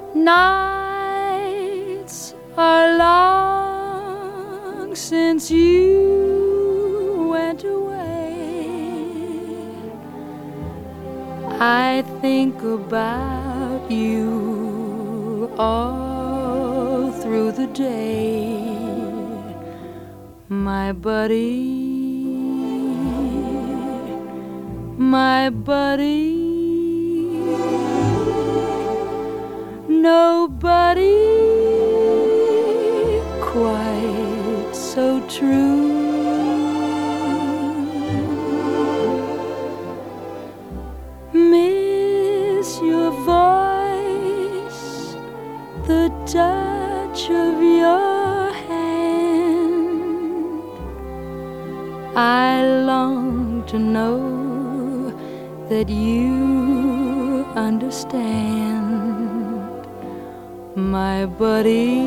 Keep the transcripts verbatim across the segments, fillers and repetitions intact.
Nights are long since you went away. I think about you all through the day, my buddy, my buddy. Nobody quite so true. Miss your voice, the touch of your hand. I long to know that you understand, my buddy,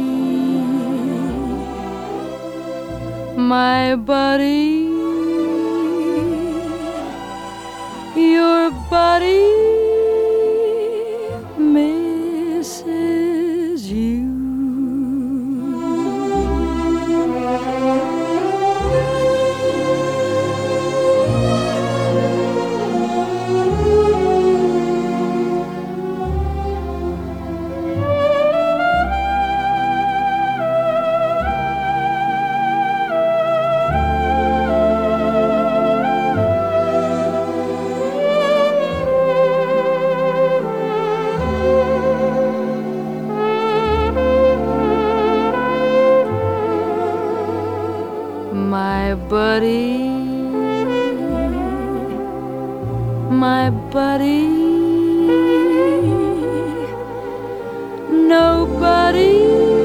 my buddy, your buddy misses you. My buddy, my buddy, nobody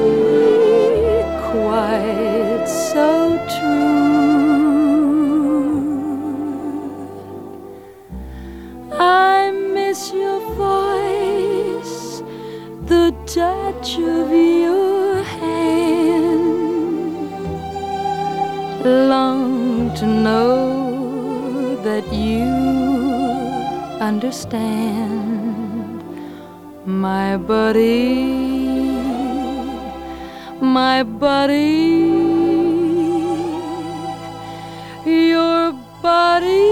quite so true. I miss your voice, the touch of your hand. Long to know that you understand, my buddy, my buddy, your buddy